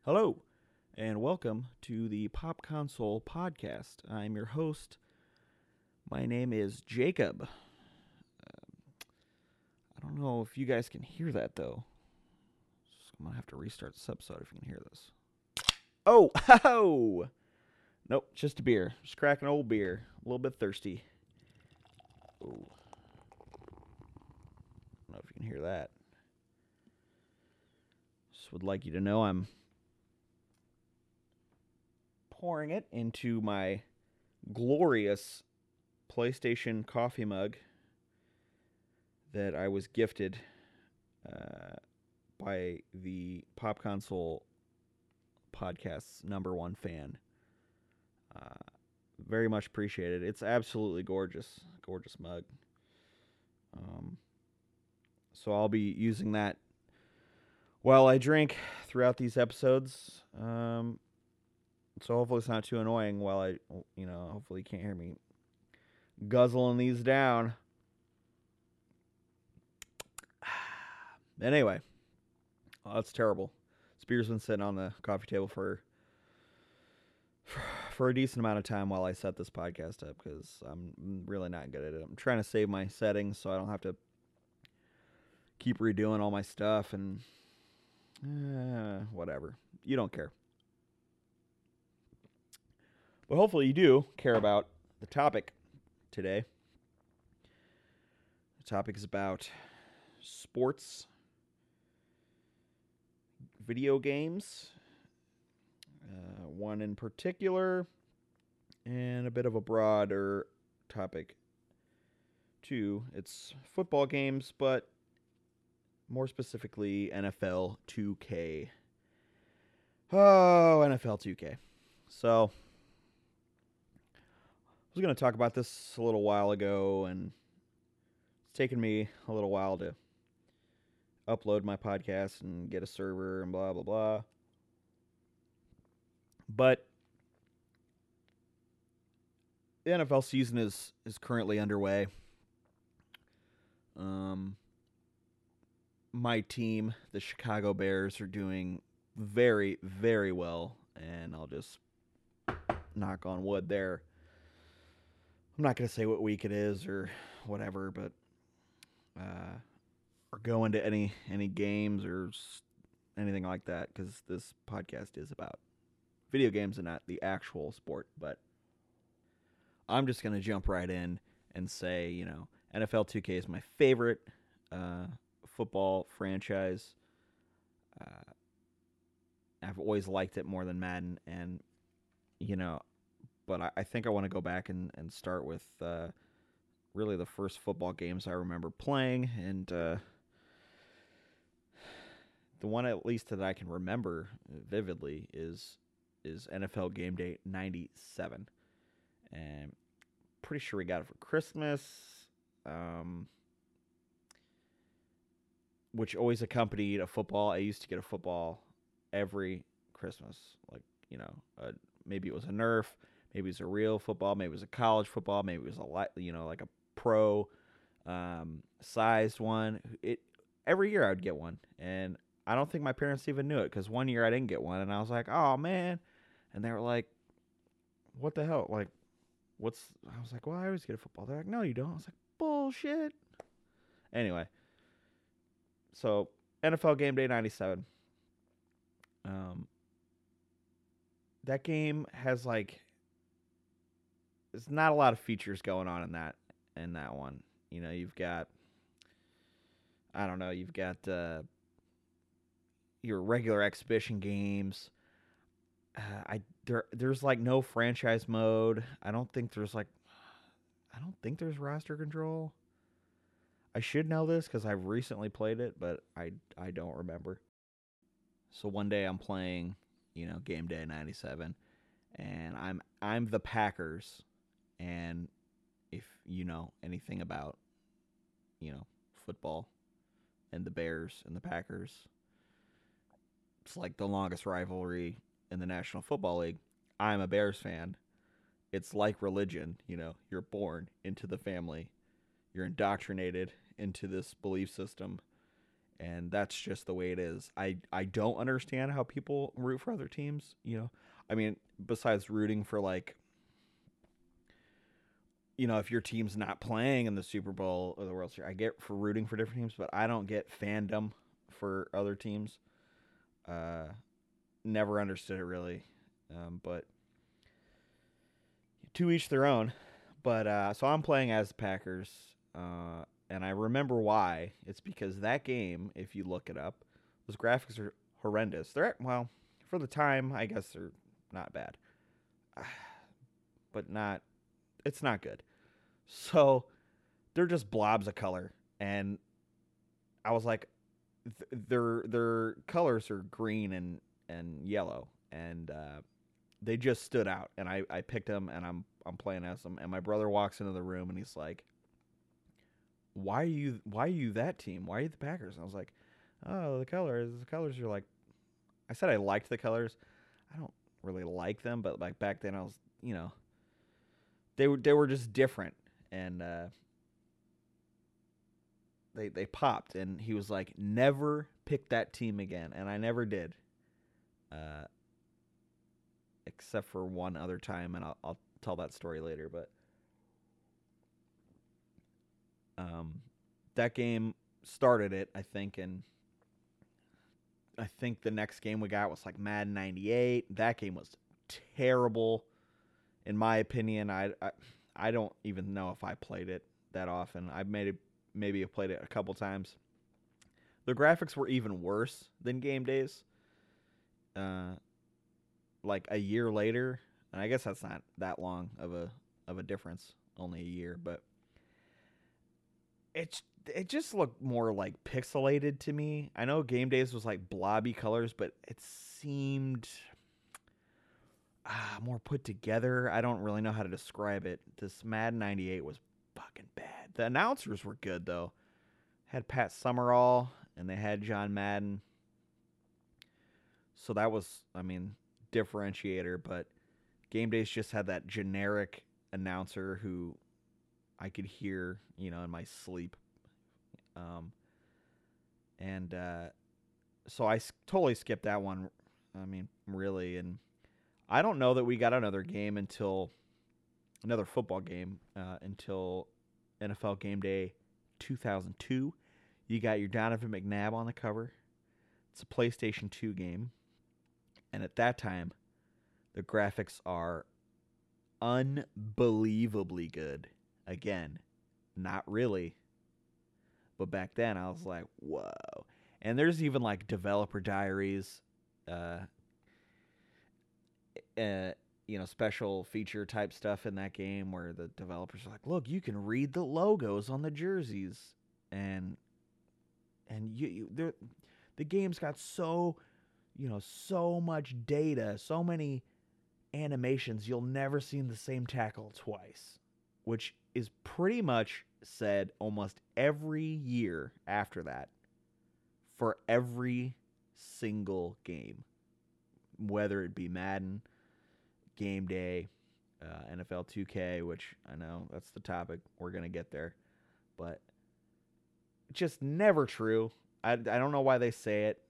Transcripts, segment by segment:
Hello, and welcome to the Pop Console Podcast. I'm your host. My name is Jacob. I don't know if you guys can hear that, though. I'm going to have to restart this episode if you can hear this. Oh, ho! Nope, just a beer. Just cracking old beer. A little bit thirsty. Oh. I don't know if you can hear that. Just would like you to know I'm pouring it into my glorious PlayStation coffee mug that I was gifted by the Pop Console Podcast's #1 fan. Very much appreciated. It's absolutely gorgeous mug. So I'll be using that while I drink throughout these episodes. So hopefully it's not too annoying while hopefully you can't hear me guzzling these down. Anyway, that's terrible. This beer's been sitting on the coffee table for a decent amount of time while I set this podcast up because I'm really not good at it. I'm trying to save my settings so I don't have to keep redoing all my stuff and whatever. You don't care. But hopefully you do care about the topic today. The topic is about sports, video games, one in particular, and a bit of a broader topic too. It's football games, but more specifically NFL 2K. Oh, NFL 2K. So, I was going to talk about this a little while ago, and it's taken me a little while to upload my podcast and get a server and blah, blah, blah. But the NFL season is currently underway. My team, the Chicago Bears, are doing very, very well, and I'll just knock on wood there. I'm not going to say what week it is or whatever, but or go into any games or anything like that, because this podcast is about video games and not the actual sport. But I'm just going to jump right in and say, NFL 2K is my favorite football franchise. I've always liked it more than Madden, and but I think I want to go back and start with really the first football games I remember playing, and the one at least that I can remember vividly is NFL Game Day '97, and pretty sure we got it for Christmas, which always accompanied a football. I used to get a football every Christmas, like maybe it was a Nerf. Maybe it was a real football. Maybe it was a college football. Maybe it was like a pro sized one. Every year I would get one, and I don't think my parents even knew it because one year I didn't get one, and I was like, "Oh man," and they were like, "What the hell? Like, what's?" I was like, "Well, I always get a football." They're like, "No, you don't." I was like, "Bullshit." Anyway, so NFL Game Day '97. That game has there's not a lot of features going on in that one. You've got you've got your regular exhibition games. There's no franchise mode. I don't think there's roster control. I should know this because I've recently played it, but I don't remember. So one day I'm playing, Game Day '97, and I'm the Packers. And if you know anything about, football and the Bears and the Packers, it's like the longest rivalry in the National Football League. I'm a Bears fan. It's like religion, you're born into the family. You're indoctrinated into this belief system. and that's just the way it is. I don't understand how people root for other teams. I mean, besides rooting for like, if your team's not playing in the Super Bowl or the World Series, I get for rooting for different teams, but I don't get fandom for other teams. Uh, Never understood it really, but to each their own. But so I'm playing as the Packers, and I remember why. It's because that game, if you look it up, those graphics are horrendous. Well, for the time, I guess they're not bad, but not. It's not good. So they're just blobs of color, and I was like, their colors are green and yellow, and they just stood out. And I picked them, and I'm playing as them. And my brother walks into the room, and he's like, "Why are you that team? Why are you the Packers?" And I was like, "Oh, the colors. The colors are like." I said I liked the colors. I don't really like them, but like back then, I was, they were just different, and they popped. And he was like, "Never pick that team again," and I never did, uh, except for one other time, and I'll tell that story later. But um, that game started it, I think, and I think the next game we got was like Madden '98. That game was terrible, in my opinion. I don't even know if I played it that often. I maybe have played it a couple times. The graphics were even worse than game days. Uh, like a year later, and I guess that's not that long of a difference, only a year, but it just looked more like pixelated to me. I know game days was like blobby colors, but it seemed more put together. I don't really know how to describe it. This Madden '98 was fucking bad. The announcers were good though. Had Pat Summerall and they had John Madden, so that was, I mean, differentiator. But game days just had that generic announcer who I could hear, in my sleep. Um, and so totally skipped that one. I mean, really, and I don't know that we got another football game until NFL Game Day 2002. You got your Donovan McNabb on the cover. It's a PlayStation 2 game, and at that time, the graphics are unbelievably good. Again, not really, but back then I was like, whoa. And there's even like developer diaries, uh, uh, special feature type stuff in that game where the developers are like, look, you can read the logos on the jerseys, and the game's got so much data, so many animations, you'll never see the same tackle twice, which is pretty much said almost every year after that for every single game, whether it be Madden, Game Day, NFL 2K, which I know that's the topic. We're going to get there. But just never true. I don't know why they say it.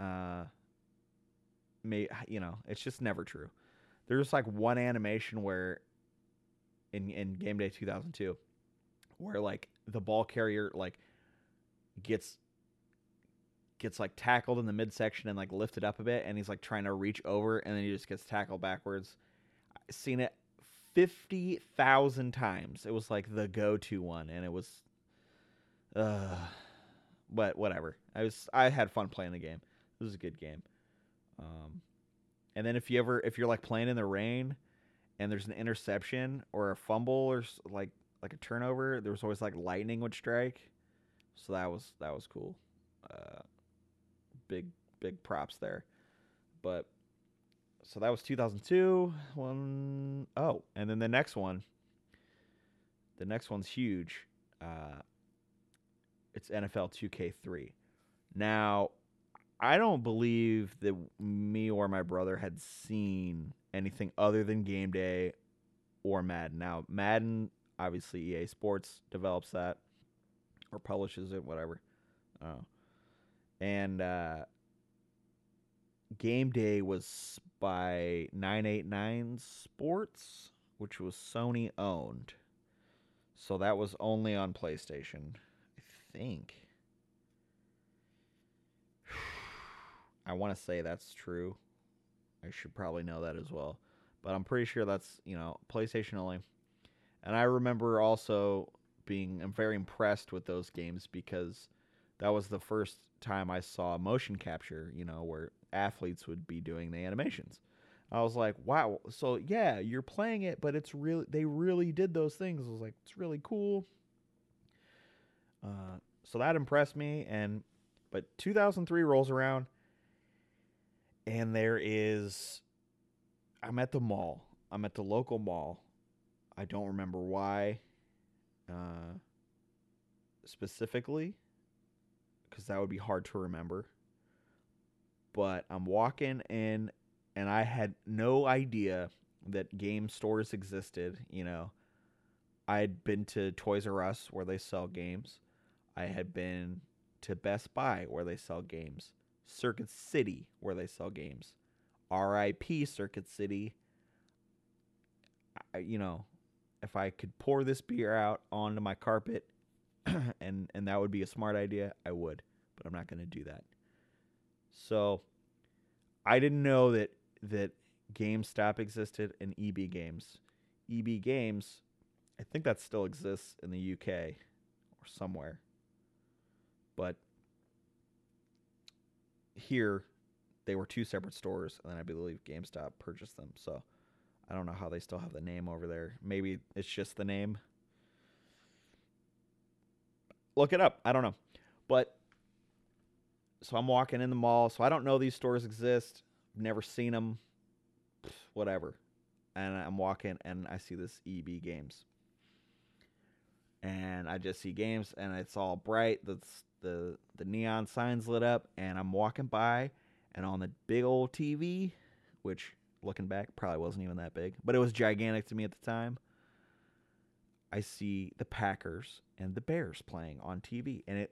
It's just never true. There's like one animation where in Game Day 2002 where like the ball carrier like gets like tackled in the midsection and like lifted up a bit, and he's like trying to reach over, and then he just gets tackled backwards. I've seen it 50,000 times. It was like the go-to one, and it was uh but whatever. I had fun playing the game. It was a good game. Um and then if you're like playing in the rain and there's an interception or a fumble or like a turnover, there was always like lightning would strike. So that was cool. Uh big big props there. But so that was 2002. And then the next one's huge. Uh, it's NFL 2K3. Now, I don't believe that me or my brother had seen anything other than Game Day or Madden. Now, Madden, obviously EA Sports develops that or publishes it, whatever. Uh, And game day was by 989 Sports, which was Sony owned. So that was only on PlayStation, I think. I want to say that's true. I should probably know that as well. But I'm pretty sure that's, PlayStation only. And I remember also being I'm very impressed with those games because that was the first time I saw motion capture, where athletes would be doing the animations. I was like, wow. So yeah, you're playing it, but they really did those things. I was like, it's really cool. So that impressed me. But 2003 rolls around, and I'm at the mall. I'm at the local mall. I don't remember why uh, specifically, because that would be hard to remember. But I'm walking in, and I had no idea that game stores existed. I'd been to Toys R Us where they sell games. I had been to Best Buy where they sell games. Circuit City where they sell games. RIP Circuit City. I, you know, if I could pour this beer out onto my carpet and that would be a smart idea, I would, but I'm not going to do that. So, I didn't know that GameStop existed in EB Games. EB Games, I think that still exists in the UK or somewhere. But here they were two separate stores, and then I believe GameStop purchased them. So I don't know how they still have the name over there. Maybe it's just the name. Look it up. I don't know. But so I'm walking in the mall. So I don't know these stores exist. Never seen them. Whatever. And I'm walking and I see this EB Games. And I just see games and it's all bright. The neon signs lit up and I'm walking by and on the big old TV, which looking back probably wasn't even that big, but it was gigantic to me at the time. I see the Packers and the Bears playing on TV, and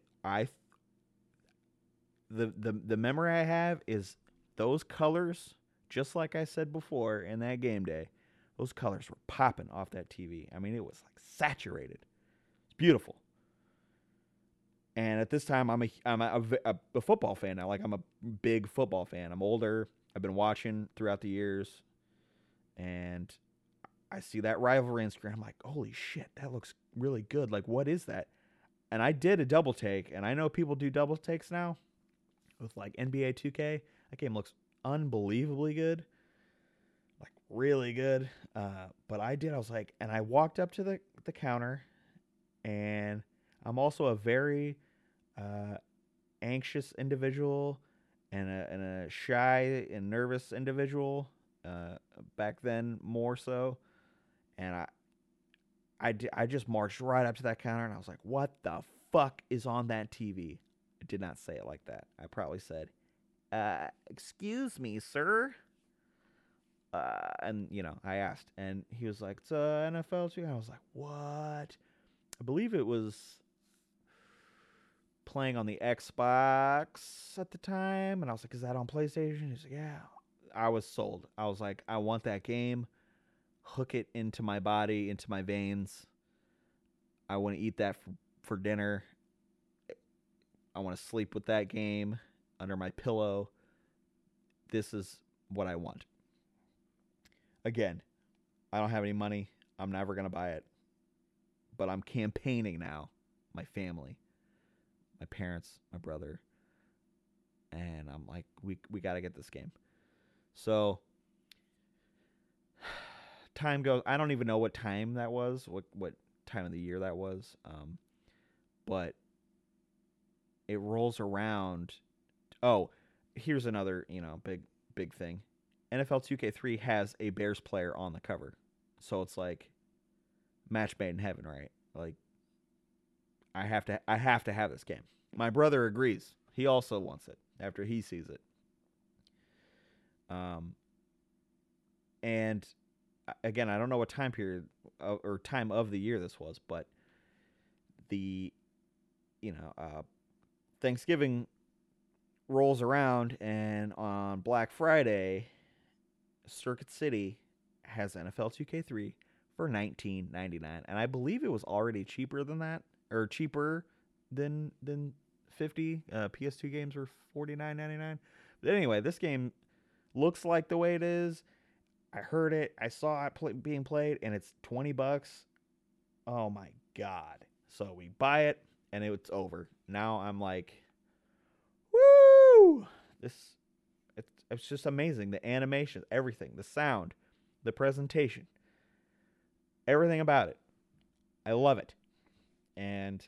the memory I have is those colors, just like I said before in that game day, those colors were popping off that TV. I mean, it was like saturated. It's beautiful. And at this time, I'm a football fan now. Like I'm a big football fan. I'm older. I've been watching throughout the years, and I see that rivalry on screen. I'm like, holy shit, that looks really good. Like, what is that? And I did a double take, and I know people do double takes now with like NBA 2K. That game looks unbelievably good, like really good. But I did. I was like, and I walked up to the counter, and I'm also a very uh, anxious individual and a shy and nervous individual. Back then, more so, and I just marched right up to that counter and I was like, "What the fuck is on that TV?" I did not say it like that. I probably said, "Excuse me, sir." And I asked, and he was like, "It's a NFL too." And I was like, "What?" I believe it was playing on the Xbox at the time, and I was like, "Is that on PlayStation?" He's like, "Yeah." I was sold. I was like, "I want that game. Hook it into my body, into my veins. I want to eat that for dinner. I want to sleep with that game under my pillow. This is what I want." Again, I don't have any money. I'm never going to buy it. But I'm campaigning now. My family, my parents, my brother. And I'm like, we got to get this game. So time goes. I don't even know what time that was, what time of the year that was. But it rolls around. Oh, here's another, big thing. NFL 2K3 has a Bears player on the cover. So it's like match made in heaven, right? Like I have to have this game. My brother agrees. He also wants it after he sees it. Um and again, I don't know what time period or time of the year this was, but the you know, Thanksgiving rolls around, and on Black Friday, Circuit City has NFL 2K3 for 19.99, and I believe it was already cheaper than that, or cheaper than 50. PS2 games were 49.99. But anyway, this game looks like the way it is. I heard it, I saw it being played, and it's $20. Oh my god! So we buy it, and it's over. Now I'm like, woo! This it's just amazing. The animation, everything, the sound, the presentation, everything about it. I love it. And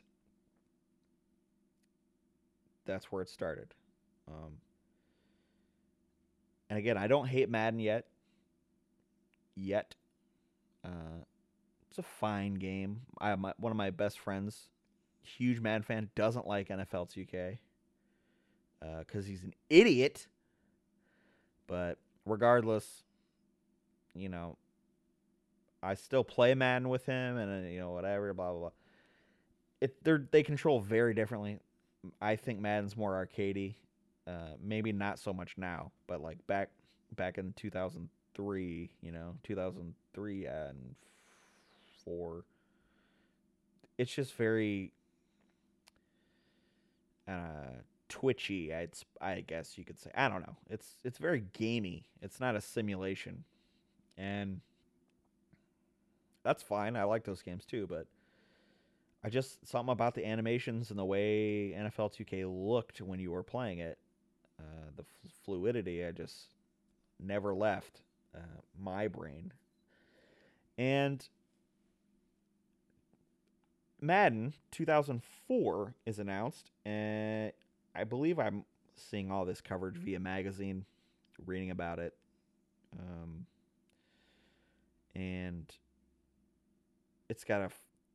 that's where it started. Um, and again, I don't hate Madden yet. Yet. Uh, it's a fine game. One of my best friends, huge Madden fan, doesn't like NFL 2K because he's an idiot. But regardless, you know, I still play Madden with him, and whatever, blah blah blah. They control very differently. I think Madden's more arcadey. Maybe not so much now, but like back in 2003, 2003 and 4, it's just very twitchy. I guess you could say. I don't know. It's very gamey. It's not a simulation, and that's fine. I like those games too, but I just something about the animations and the way NFL 2K looked when you were playing it, the fluidity. I just never left my brain. And Madden 2004 is announced, and I believe I'm seeing all this coverage via magazine, reading about it, and it's got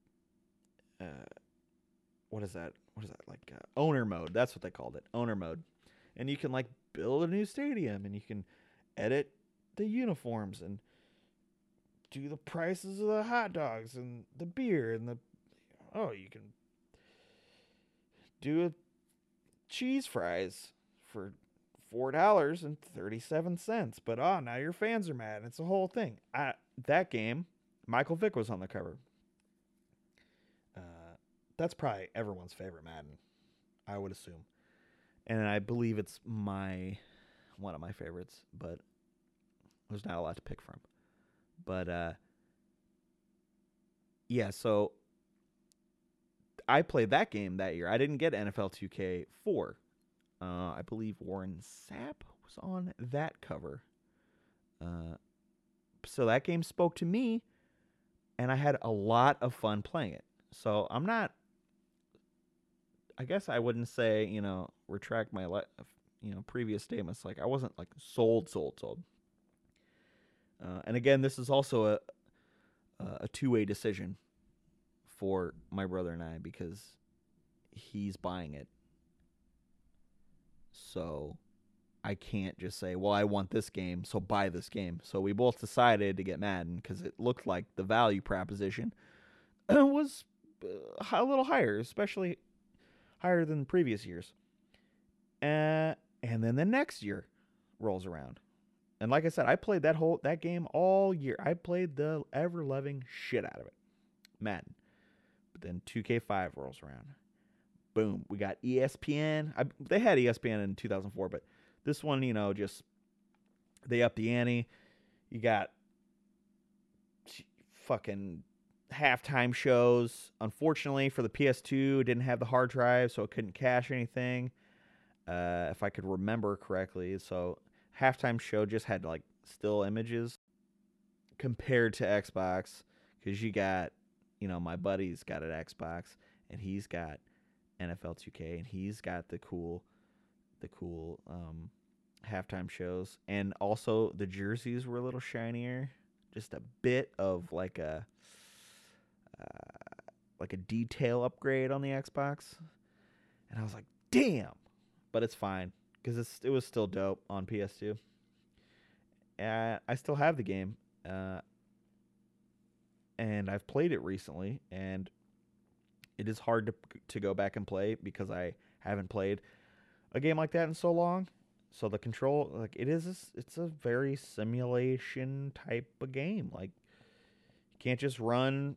what is that? What is that like? Owner mode. That's what they called it. Owner mode, and you can like build a new stadium, and you can edit the uniforms and do the prices of the hot dogs and the beer and you can do a cheese fries for $4.37. But now your fans are mad. It's a whole thing. That game, Michael Vick was on the cover. That's probably everyone's favorite Madden, I would assume, and I believe it's one of my favorites. But there's not a lot to pick from. But yeah, so I played that game that year. I didn't get NFL 2K4. I believe Warren Sapp was on that cover. So that game spoke to me, and I had a lot of fun playing it. So I'm not. I guess I wouldn't say retract my previous statements. Like I wasn't like sold. And again, this is also a two-way decision for my brother and I because he's buying it. So I can't just say, well, I want this game, so buy this game. So we both decided to get Madden because it looked like the value proposition was a little higher, especially higher than previous years. And then the next year rolls around. And like I said, I played that game all year. I played the ever-loving shit out of it. Madden. But then 2K5 rolls around. Boom. We got ESPN. They had ESPN in 2004, but this one, just they upped the ante. You got fucking halftime shows. Unfortunately for the PS2, it didn't have the hard drive, so it couldn't cache anything. If I could remember correctly. So halftime show just had like still images compared to Xbox, because you got, my buddy's got an Xbox, and he's got NFL 2K, and he's got the cool halftime shows, and also the jerseys were a little shinier, just a bit of like a detail upgrade on the Xbox, and I was like, damn, but it's fine because it was still dope on PS2. I still have the game, and I've played it recently, and it is hard to go back and play because I haven't played a game like that in so long. So the control, like it's a very simulation type of game. Like you can't just run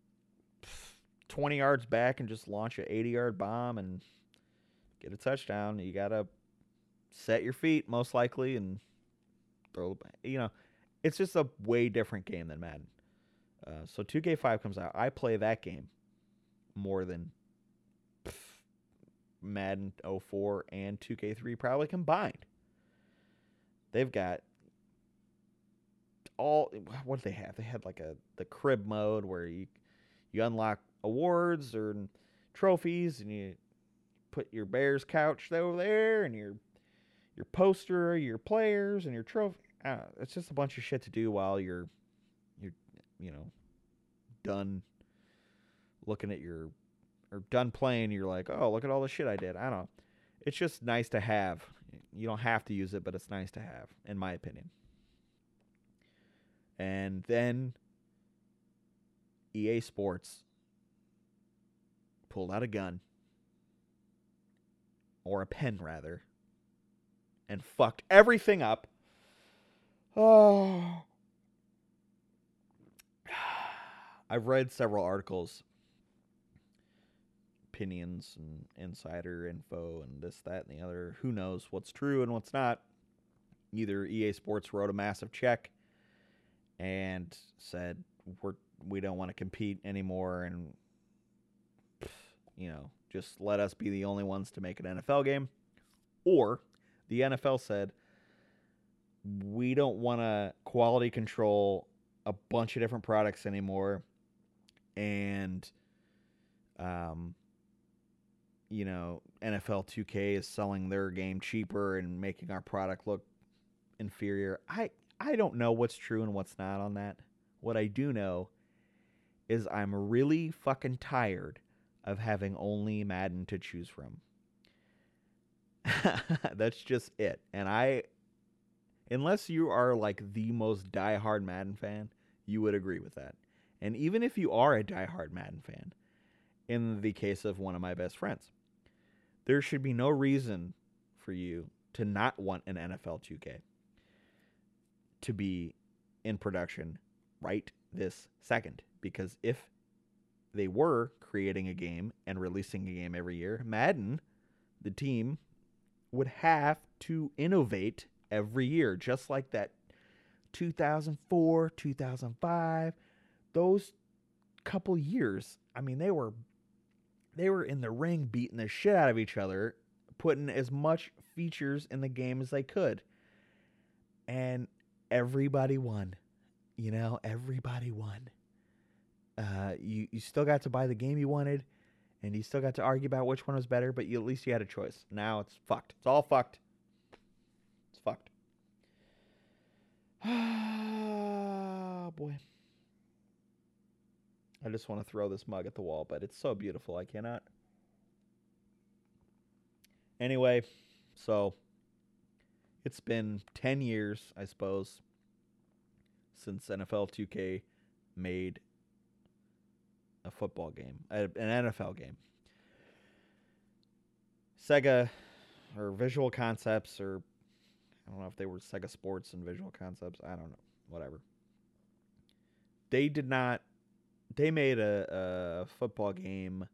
20 yards back and just launch an 80-yard bomb and get a touchdown. You gotta set your feet most likely and throw. It's just a way different game than Madden. So 2K5 comes out. I play that game more than Madden 04 and 2K3 probably combined. They've got what do they have? They had like the crib mode where you unlock awards or trophies and you put your Bears couch over there and your poster, your players and your trophy. It's just a bunch of shit to do while you're done looking at or done playing. You're like, oh, look at all the shit I did. I don't know. It's just nice to have. You don't have to use it, but it's nice to have, in my opinion. And then EA Sports pulled out a gun, or a pen rather, and fucked everything up. Oh. I've read several articles, opinions, and insider info, and this, that, and the other. Who knows what's true and what's not? Either EA Sports wrote a massive check and said we don't want to compete anymore, and just let us be the only ones to make an NFL game, or the NFL said we don't want to quality control a bunch of different products anymore, and NFL 2K is selling their game cheaper and making our product look inferior. I don't know what's true and what's not on that. What I do know is I'm really fucking tired of having only Madden to choose from. That's just it. And unless you are like the most diehard Madden fan, you would agree with that. And even if you are a diehard Madden fan, in the case of one of my best friends, there should be no reason for you to not want an NFL 2K to be in production right this second. Because if they were creating a game and releasing a game every year, Madden, the team, would have to innovate every year, just like that 2004, 2005, those couple years. I mean, they were in the ring beating the shit out of each other, putting as much features in the game as they could. And everybody won. Everybody won. You still got to buy the game you wanted, and you still got to argue about which one was better, but at least you had a choice. Now it's fucked. It's all fucked. It's fucked. Oh, boy. I just want to throw this mug at the wall, but it's so beautiful, I cannot. Anyway, so it's been 10 years, I suppose, since NFL 2K made a football game, an NFL game. Sega, or Visual Concepts, or I don't know if they were Sega Sports and Visual Concepts. I don't know. Whatever. They made a football game,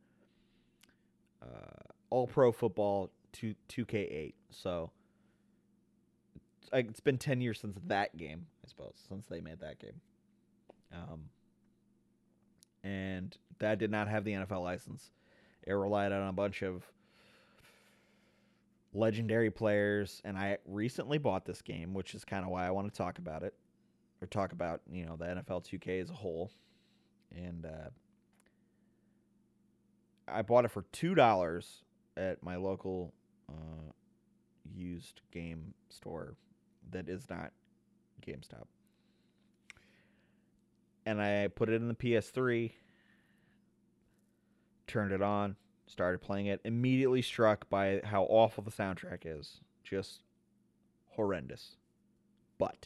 All Pro Football 2K8. So it's been 10 years since that game, I suppose, since they made that game. And that did not have the NFL license. It relied on a bunch of legendary players, and I recently bought this game, which is kind of why I want to talk about it, or talk about, the NFL 2K as a whole. And I bought it for $2 at my local used game store that is not GameStop. And I put it in the PS3, turned it on, started playing it, immediately struck by how awful the soundtrack is. Just horrendous. But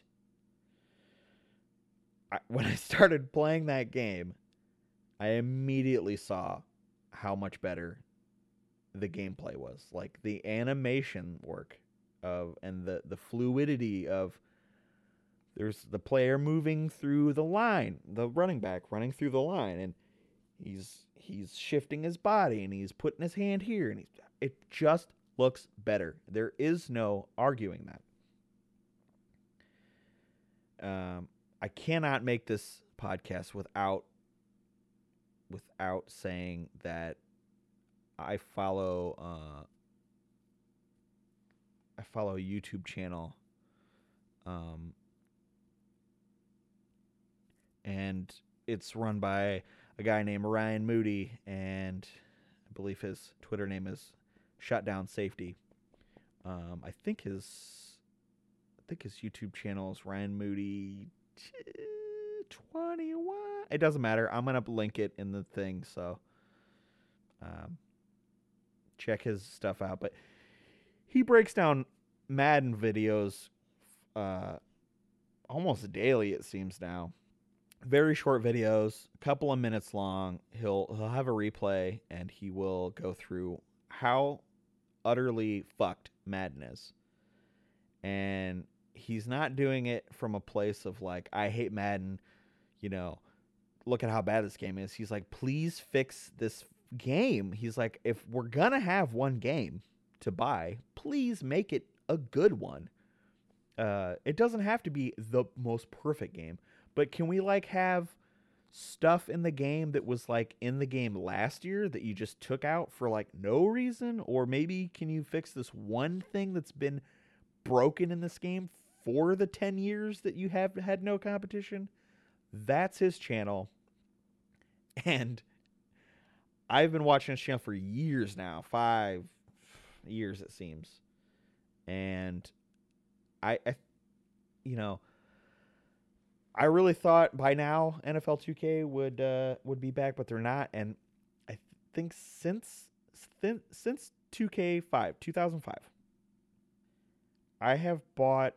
when I started playing that game, I immediately saw how much better the gameplay was. Like the animation work of and the fluidity of there's the player moving through the line, the running back running through the line, and he's shifting his body and he's putting his hand here, and it just looks better. There is no arguing that. I cannot make this podcast without saying that I follow a YouTube channel, and it's run by a guy named Ryan Moody, and I believe his Twitter name is Shutdown Safety. I think his YouTube channel is Ryan Moody 21. It doesn't matter. I'm gonna link it in the thing, so check his stuff out. But he breaks down Madden videos almost daily, it seems now. Very short videos, a couple of minutes long. He'll have a replay, and he will go through how utterly fucked Madden is. And he's not doing it from a place of like, I hate Madden, look at how bad this game is. He's like, please fix this game. He's like, if we're gonna have one game to buy, please make it a good one. It doesn't have to be the most perfect game, but can we have stuff in the game that was in the game last year that you just took out for no reason? Or maybe can you fix this one thing that's been broken in this game for the 10 years that you have had no competition? That's his channel. And I've been watching his channel for years now, 5 years it seems. And I really thought by now NFL 2K would be back, but they're not. And I think since 2K5, 2005, I have bought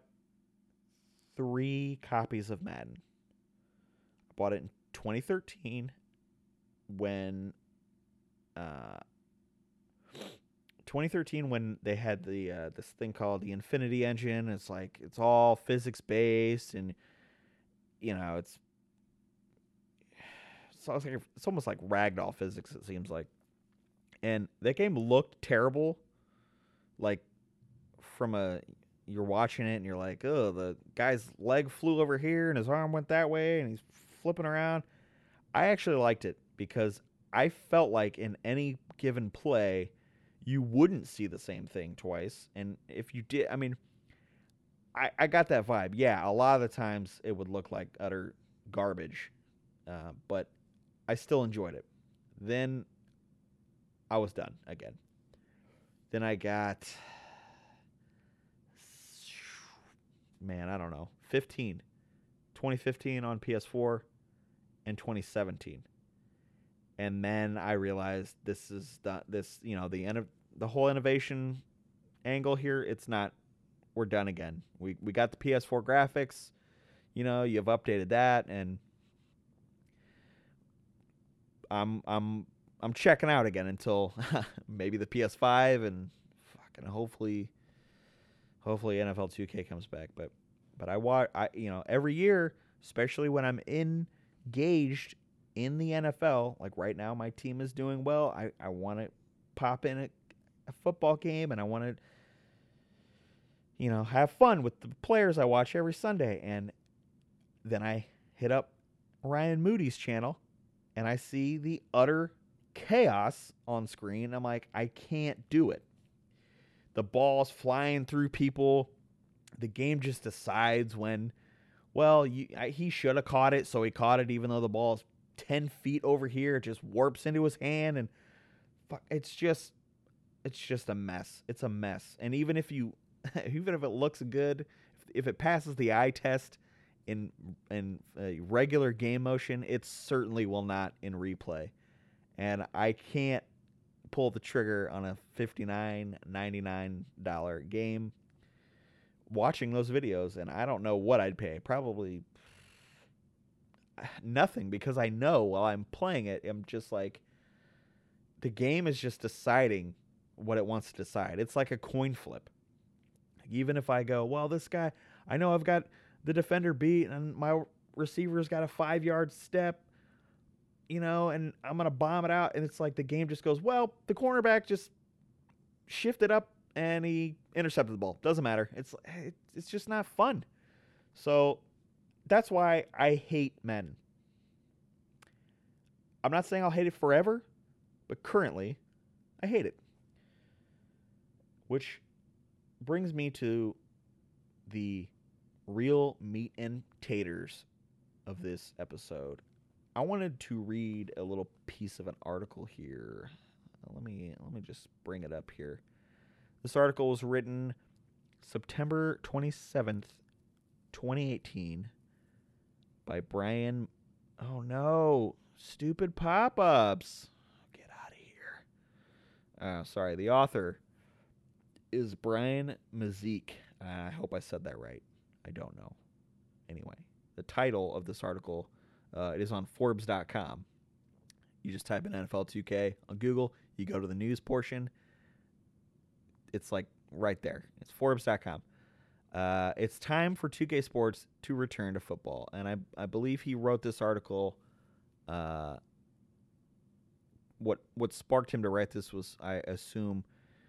3 copies of Madden. I bought it in 2013 when 2013 when they had the this thing called the Infinity Engine. It's all physics based, and it's almost like ragdoll physics, it seems like. And that game looked terrible. You're watching it and you're like, oh, the guy's leg flew over here and his arm went that way and he's flipping around. I actually liked it because I felt like in any given play, you wouldn't see the same thing twice. And if you did, I got that vibe. Yeah, a lot of the times it would look like utter garbage, but I still enjoyed it. Then I was done again. Then I got, I don't know, 2015 on PS4 and 2017. And then I realized this is the end of the whole innovation angle here. It's not. We're done again. We got the PS4 graphics. You've updated that, and I'm checking out again until maybe the PS5 and fucking hopefully NFL 2K comes back. But I watch every year, especially when I'm engaged in the NFL, like right now my team is doing well. I want to pop in a football game, and I want to have fun with the players I watch every Sunday. And then I hit up Ryan Moody's channel and I see the utter chaos on screen. I'm like, I can't do it. The ball's flying through people. The game just decides when, he should have caught it, so he caught it even though the ball's 10 feet over here. It just warps into his hand, and it's just a mess. It's a mess. And even if it looks good, if it passes the eye test in a regular game motion, it certainly will not in replay. And I can't pull the trigger on a $59.99 game watching those videos, and I don't know what I'd pay. Probably nothing, because I know while I'm playing it, I'm just like, the game is just deciding what it wants to decide. It's like a coin flip. Even if I go, well, this guy, I know I've got the defender beat and my receiver's got a 5-yard step, and I'm going to bomb it out. And it's like the game just goes, well, the cornerback just shifted up and he intercepted the ball. Doesn't matter. It's just not fun. So that's why I hate Madden. I'm not saying I'll hate it forever, but currently I hate it. Which brings me to the real meat and taters of this episode. I wanted to read a little piece of an article here. Let me just bring it up here. This article was written September 27th, 2018 by Brian. Oh no, stupid pop-ups. Get out of here. Sorry, the author is Brian Mazik. I hope I said that right. I don't know. Anyway, the title of this article, it is on Forbes.com. You just type in NFL 2K on Google. You go to the news portion. It's like right there. It's Forbes.com. It's time for 2K Sports to return to football. And I believe he wrote this article. What sparked him to write this was, I assume,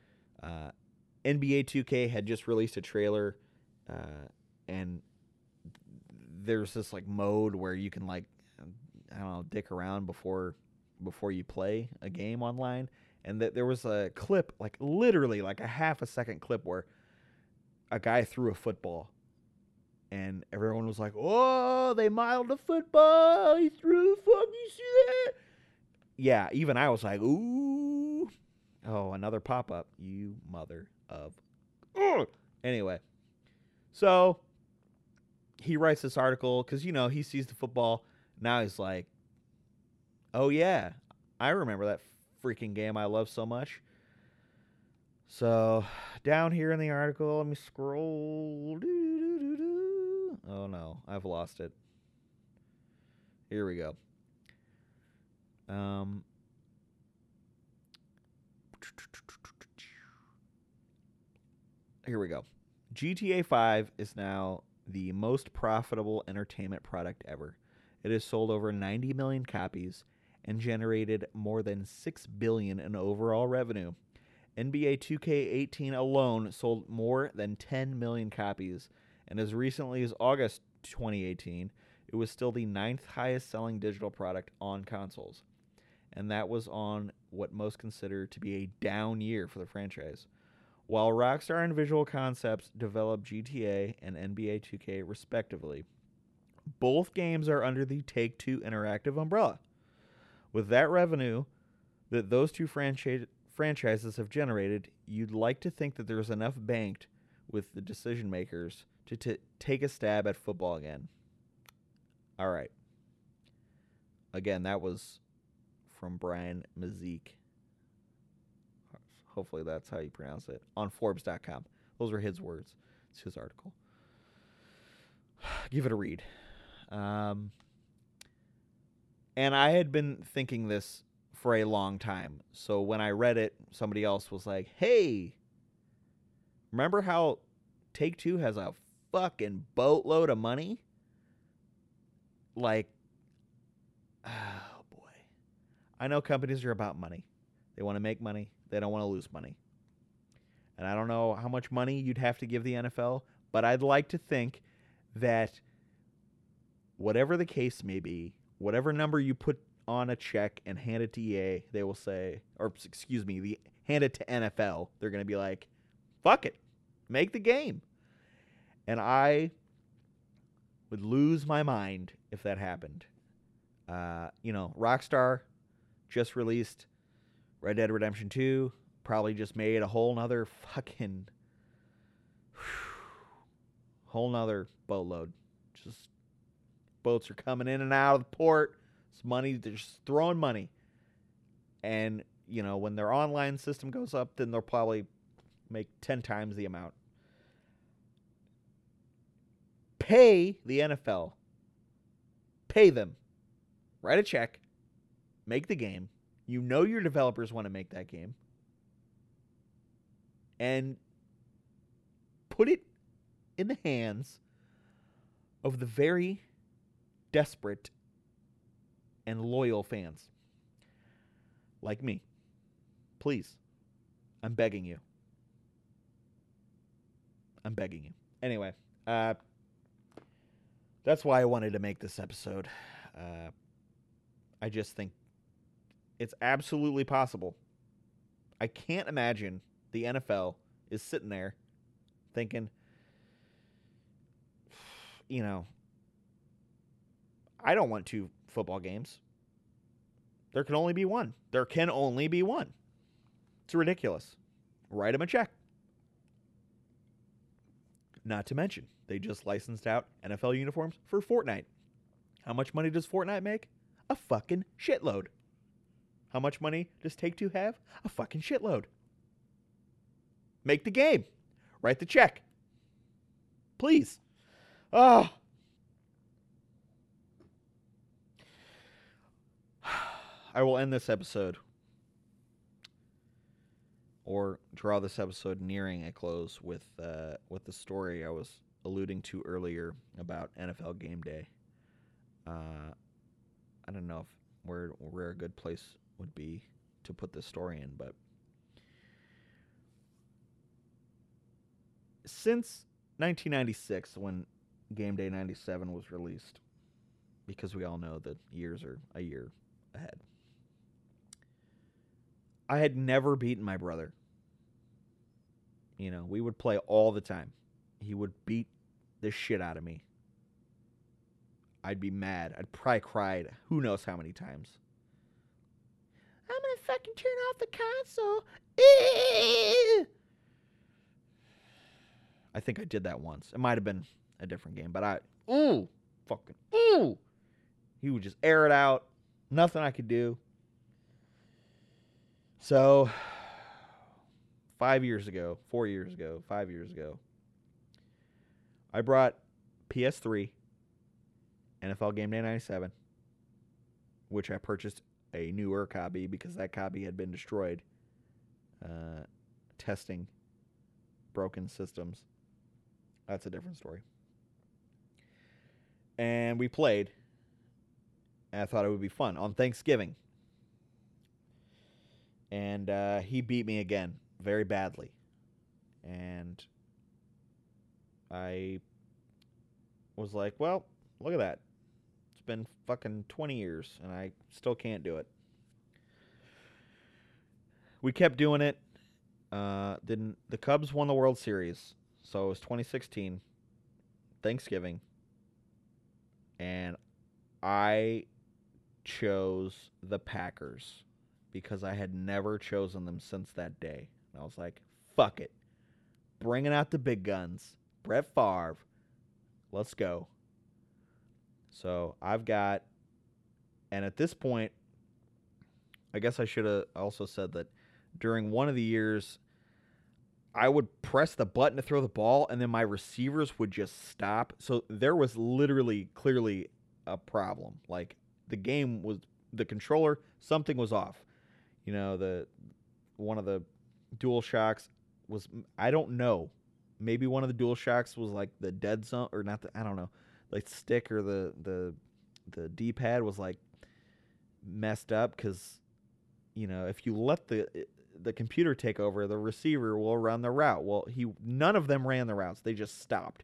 NBA 2K had just released a trailer, and there's this like mode where you can like, I don't know, dick around before you play a game online. And that there was a clip, like literally like a half a second clip where a guy threw a football, and everyone was like, "Oh, they modeled a football. He threw the fuck. You see that?" Yeah, even I was like, "Ooh, oh, another pop up, you mother of." Ugh. Anyway, so he writes this article because he sees the football. Now he's like, "Oh yeah, I remember that freaking game I love so much." So down here in the article, let me scroll. Oh no, I've lost it. Here we go. Here we go. GTA 5 is now the most profitable entertainment product ever. It has sold over 90 million copies and generated more than $6 billion in overall revenue. NBA 2K18 alone sold more than 10 million copies, and as recently as August 2018, it was still the 9th highest selling digital product on consoles. And that was on what most consider to be a down year for the franchise. While Rockstar and Visual Concepts developed GTA and NBA 2K respectively, both games are under the Take-Two Interactive umbrella. With that revenue that those two franchises have generated, you'd like to think that there's enough banked with the decision makers to take a stab at football again. All right. Again, that was from Brian Mazik. Hopefully that's how you pronounce it. On Forbes.com. Those are his words. It's his article. Give it a read. And I had been thinking this for a long time. So when I read it, somebody else was like, "Hey, remember how Take-Two has a fucking boatload of money?" Like, oh boy. I know companies are about money. They want to make money. They don't want to lose money. And I don't know how much money you'd have to give the NFL, but I'd like to think that whatever the case may be, whatever number you put on a check and hand it to EA, they will say, or excuse me, hand it to NFL, they're going to be like, "Fuck it. Make the game." And I would lose my mind if that happened. Rockstar just released Red Dead Redemption 2, probably just made a whole nother fucking whole nother boatload. Just boats are coming in and out of the port. It's money, they're just throwing money. And, when their online system goes up, then they'll probably make 10 times the amount. Pay the NFL. Pay them. Write a check. Make the game. You know your developers want to make that game. and put it in the hands of the very desperate and loyal fans like me. Please, I'm begging you. I'm begging you. Anyway, that's why I wanted to make this episode. I just think it's absolutely possible. I can't imagine the NFL is sitting there thinking, you know, I don't want 2 football games. There can only be one. There can only be one. It's ridiculous. Write them a check. Not to mention, they just licensed out NFL uniforms for Fortnite. How much money does Fortnite make? A fucking shitload. How much money does Take-Two have? A fucking shitload. Make the game. Write the check. Please. Ah. I will end this episode, or draw this episode nearing a close, with the story I was alluding to earlier about NFL Game Day. I don't know if where a good place would be to put this story in, but since 1996, when Game Day 97 was released, because we all know that years are a year ahead, I had never beaten my brother. You know, we would play all the time. He would beat the shit out of me. I'd be mad. I'd probably cried who knows how many times. I'm gonna fucking turn off the console. I think I did that once. It might have been a different game, but he would just air it out. Nothing I could do. So 5 years ago, 4 years ago, 5 years ago, I brought PS3, NFL Game Day 97, which I purchased a newer copy because that copy had been destroyed testing broken systems. That's a different story. And we played, and I thought it would be fun on Thanksgiving. And he beat me again very badly. And I was like, well, look at that. It's been fucking 20 years, and I still can't do it. We kept doing it. The Cubs won the World Series. So it was 2016, Thanksgiving. And I chose the Packers because I had never chosen them since that day. And I was like, fuck it. Bringing out the big guns. Brett Favre. Let's go. So I've got, and at this point, I guess I should have also said that during one of the years, I would press the button to throw the ball, and then my receivers would just stop. So there was literally, clearly a problem. Like, the game was, the controller, something was off. You know, one of the Dual Shocks was, I don't know. Maybe one of the Dual Shocks was like the dead zone, or not. I don't know. Like stick or the D-pad was like messed up because, you know, if you let the computer take over, the receiver will run the route. Well, none of them ran the routes. They just stopped.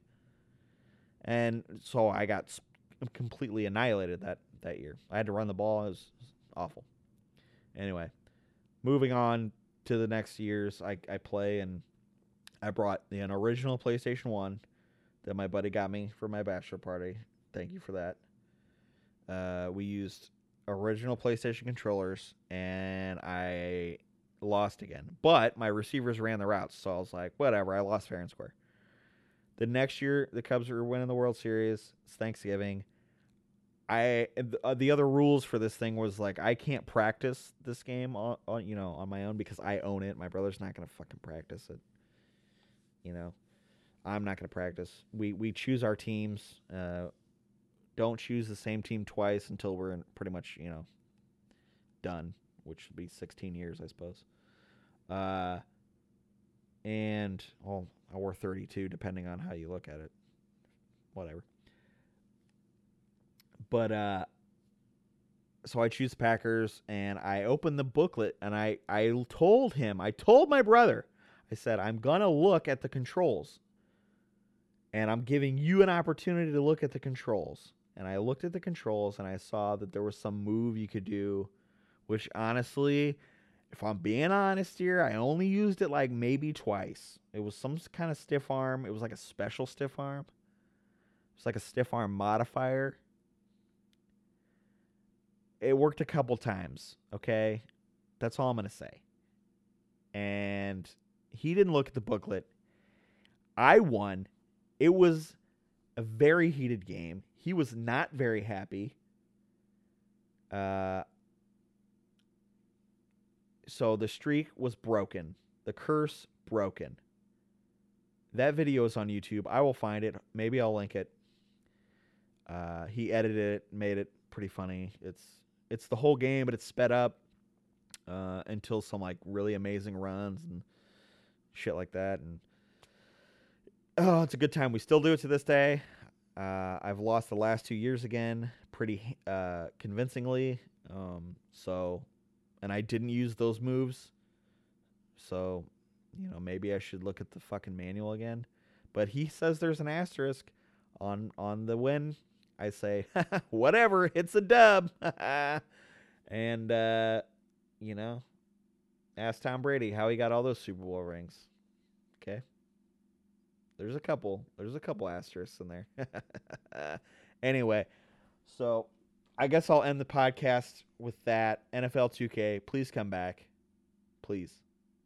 And so I got completely annihilated that year. I had to run the ball. It was awful. Anyway, moving on to the next years, I play, and I brought an original PlayStation 1 that my buddy got me for my bachelor party. Thank you for that. We used original PlayStation controllers, and I lost again. But my receivers ran the routes, so I was like, whatever, I lost fair and square. The next year, the Cubs were winning the World Series. It's Thanksgiving. The other rules for this thing was like I can't practice this game on my own because I own it. My brother's not gonna fucking practice it. You know, I'm not gonna practice. We choose our teams. Don't choose the same team twice until we're pretty much done, which would be 16 years, I suppose. and well, or 32, depending on how you look at it. Whatever. But so I choose the Packers, and I opened the booklet, and I told my brother, I said, I'm gonna look at the controls, and I'm giving you an opportunity to look at the controls. And I looked at the controls, and I saw that there was some move you could do, which honestly, if I'm being honest here, I only used it like maybe twice. It was some kind of stiff arm. It was like a special stiff arm. It's like a stiff arm modifier. It worked a couple times, okay? That's all I'm going to say. And he didn't look at the booklet. I won. It was a very heated game. He was not very happy. So the streak was broken. The curse broken. That video is on YouTube. I will find it. Maybe I'll link it. He edited it, made it pretty funny. It's the whole game, but it's sped up until some like really amazing runs and shit like that. And oh, it's a good time. We still do it to this day. I've lost the last 2 years again, pretty convincingly. And I didn't use those moves. So, maybe I should look at the fucking manual again. But he says there's an asterisk on the win. I say, whatever, it's a dub. And, ask Tom Brady how he got all those Super Bowl rings. Okay. There's a couple asterisks in there. Anyway, so I guess I'll end the podcast with that. NFL 2K, please come back. Please.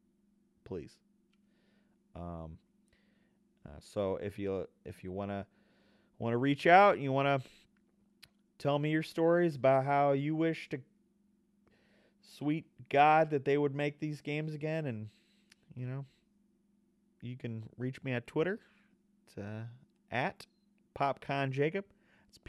So if you want to reach out and you want to tell me your stories about how you wish to sweet God that they would make these games again, and you can reach me at Twitter. It's at PopConJacob. It's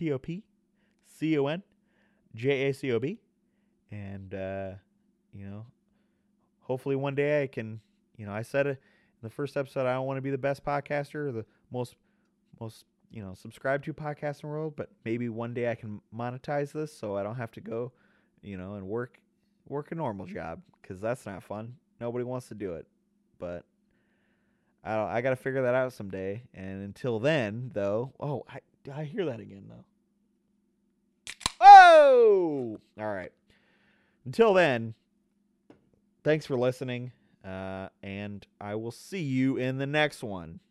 PopConJacob. And hopefully one day I can, I said it in the first episode, I don't want to be the best podcaster or the most subscribed to podcast in the world, but maybe one day I can monetize this so I don't have to go, and work a normal job, because that's not fun. Nobody wants to do it, but I got to figure that out someday. And until then, though, I hear that again, though. Oh! All right. Until then, thanks for listening, and I will see you in the next one.